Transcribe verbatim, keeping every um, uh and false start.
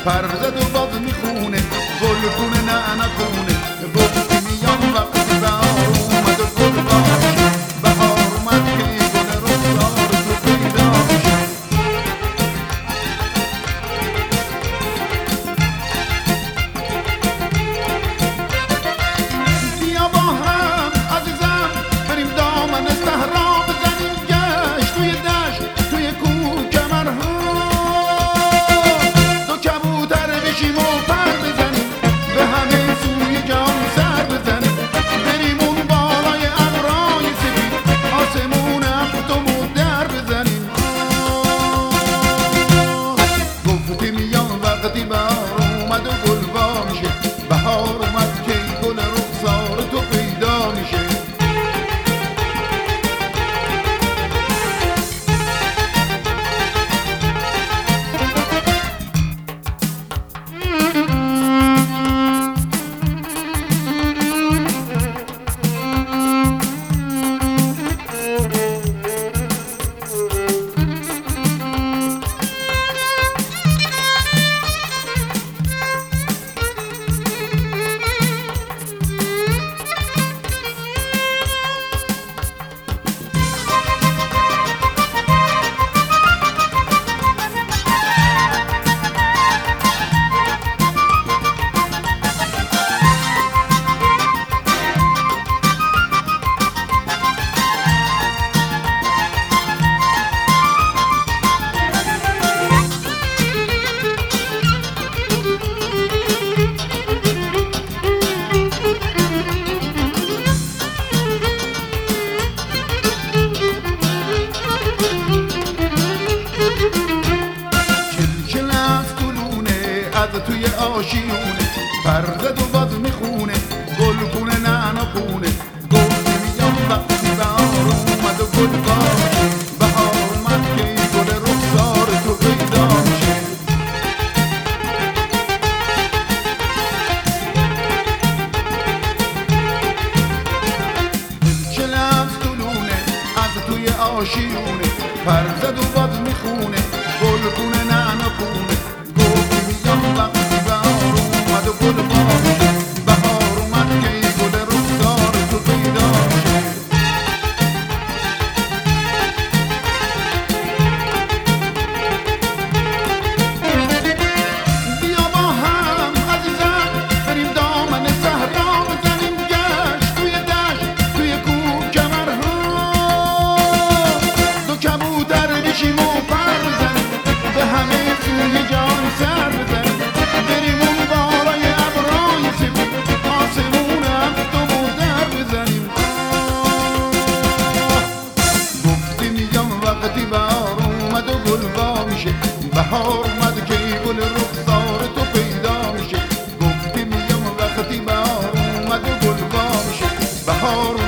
پر زد و باز میخونه گل کنه نه نکنه گفتی میام وقتی بهار اومد و گل باشه بهار اومد که گل رخسار تو پیدا میشه بیا با هم عزیزم بریم دامن صحرا بزنیم گشت توی دشت توی کوه کمرها دو کبوتر بشیم و پر بزنیم به همه سوی جهان سر بزنیم بریم اون بالای ابرهای سفید آسمون هفتمو در بزنیم گفتی میام وقتی بهار اومد و گل وا میشه بهار اومد که گل رخسار تو پیدا میشه از توی آشیونه پر زد و باز میخونه گل کنه نه نخونه گفتی میام وقتی بهار اومد و گل باشه بهار اومد که گل رخسار تو پیدا میشه دلچل از طلونه از توی آشیونه پر زد و باز میخونه گل کنه نه نخونه وقتی بهار اومد و گل باشه بهار اومد که گل رخسار تو پیدا میشه بیا با هم عزیزم بریم دامن صحرا بزنیم گشت توی دشت توی کوه کمرها دو کبوتر بشیم و پر بزنیم به همه سوی جهان سر بزنیم بریم اون بالای ابرهای سفید آسمون هفتمو در بزنیم گفتی میام وقتی بهار اومد و گل وا میشه بهار اومد که گل رخسار تو پیدا میشه گفتی میام وقتی بهار اومد و گل وا میشه بهار